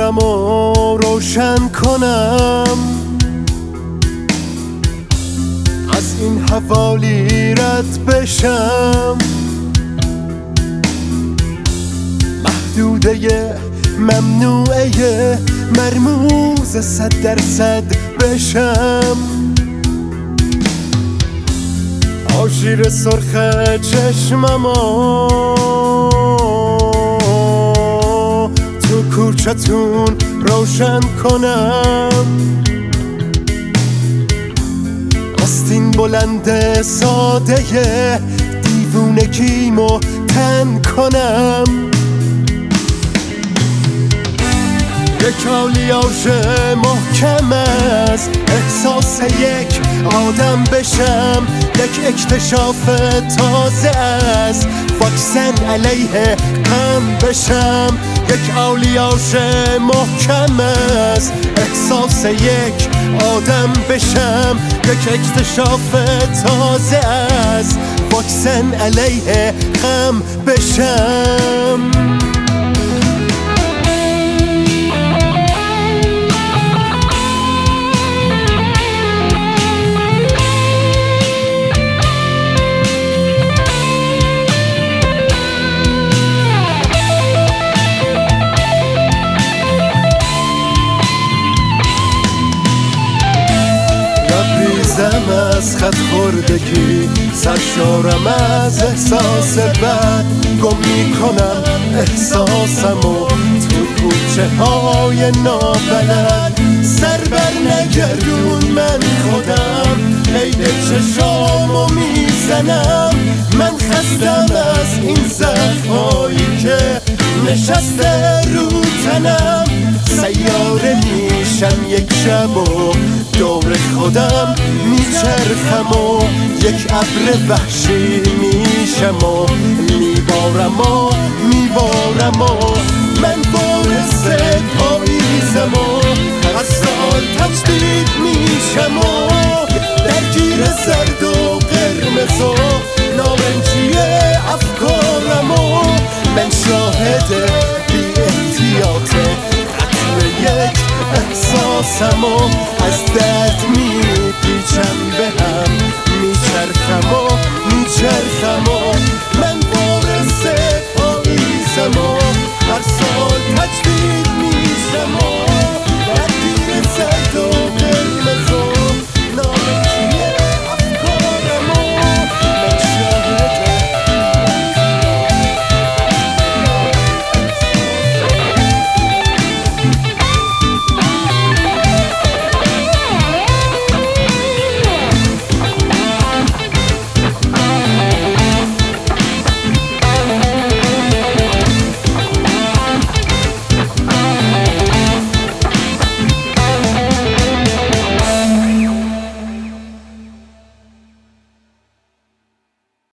بیارم و روشن کنم، از این حوالی رد بشم، محدوده ممنوعه مرموز 100% بشم، آژیر سرخ چشممو تو کوچتون روشن کنم، آستین بلند ساده دیوونگیمو تن کنم، یک آلیاژ محکم از احساس یک آدم بشم، یک اکتشاف تازه از واکسن علیه غم بشم، یک آلیاژ محکم از احساس یک آدم بشم، یک اکتشاف تازه از واکسن علیه غم بشم. از خط خوردگی سرشارم از احساس بد، گم میکنم احساسمو تو کوچه های نابلد، سر بر نگردون من خودم قید چشامو میزنم، من خستم از این زخمایی که نشسته رو تنم، سیاره میشم یک شب و دور خودم میچرخم و یک ابر وحشی میشم و میبارم و من بارس پاییزم و هر سال تجدید میشم و درگیر زرد و قرمز و نارنجی افکارم و من شاهد بی احتیاط قتل یک احساسم و از درد میپیچم به هم، میچرخم و من بارس پاییزم و هر سال تجدید میشم و